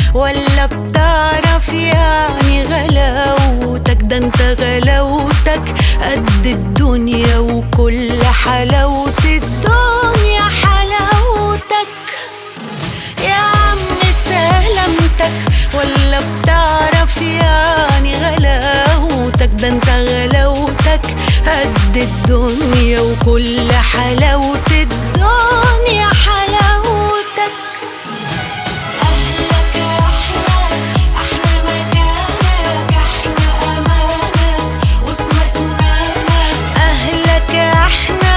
ولا بتعرف يعني غلاوتك؟ ده انت غلاوتك قد الدنيا وكل حلاوة الدنيا حلاوتك. يا عم سلامتك ولا بتعرف يعني غلاوتك؟ ده انت غلاوتك قد الدنيا وكل حلاوة الدنيا حلاوتك. أهلك احنا مكانك، احنا أمانك واطمئنانك. أهلك احنا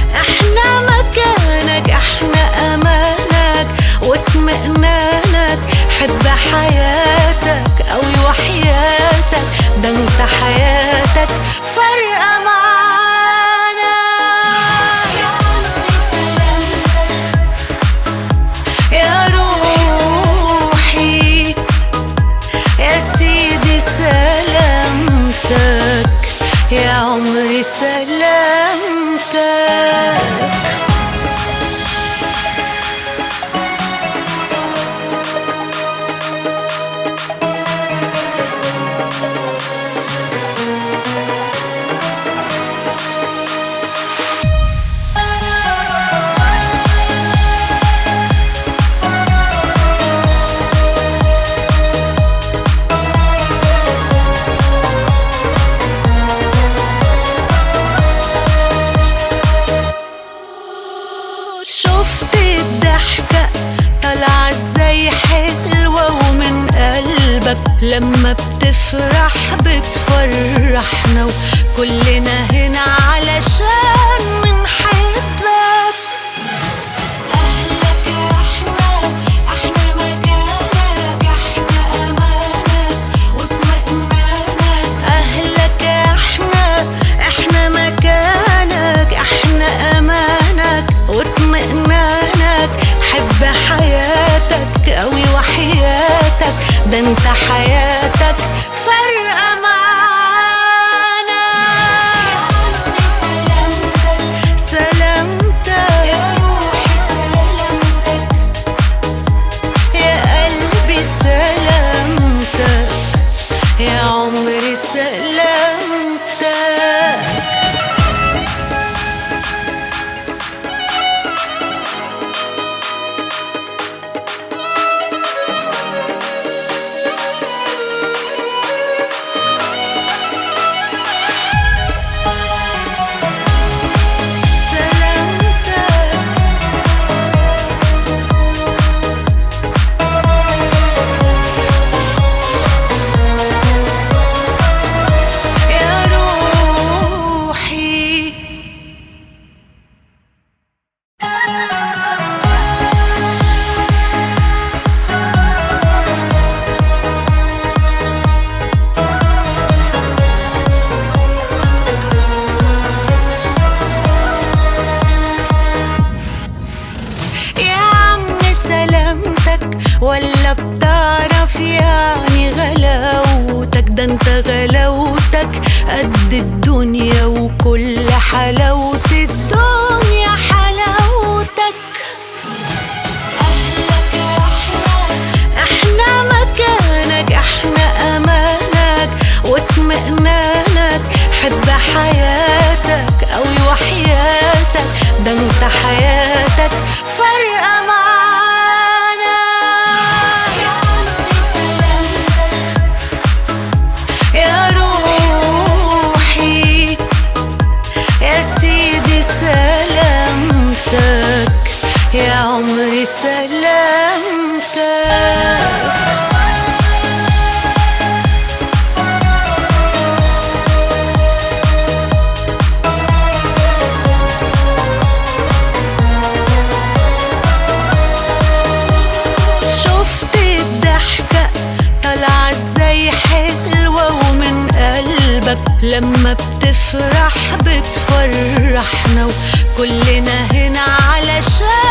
مكانك، احنا أمانك واطمئنانك. حب حياتك قوي وحياتك، ده انت حياتك فارقة معانا. يا عم سلامتك يا روحي، يا سيدي سلامتك، يا عمري سلامتك. شفت الضحكة طالعة ازاي حلوة ومن قلبك، لما بتفرح بتفرحنا وكلنا هنا علشان منحبك. أهلك احنا مكانك، احنا أمانك واطمئنانك. أهلك احنا مكانك، احنا أمانك واطمئنانك. حب حياتك قوي وحياتك، ده انت حياتك فارقة معانا. سلامتك يا روحي، سلامتك يا قلبي، سلامتك يا عمري، سلامتك. ولا بتعرف يعني غلاوتك؟ ده انت غلاوتك قد الدنيا وكل حلاوة الدنيا حلاوتك. أهلك احنا مكانك، احنا أمانك واطمئنانك. حب حياتك قوي وحياتك، ده انت حياتك فارقة معانا. يا روحي، يا سيدي سلامتك، يا عمري سلامتك. شفت الضحكة طالعة ازاي حلوة ومن قلبك، لما بتفرح بتفرحنا وكلنا هنا علشان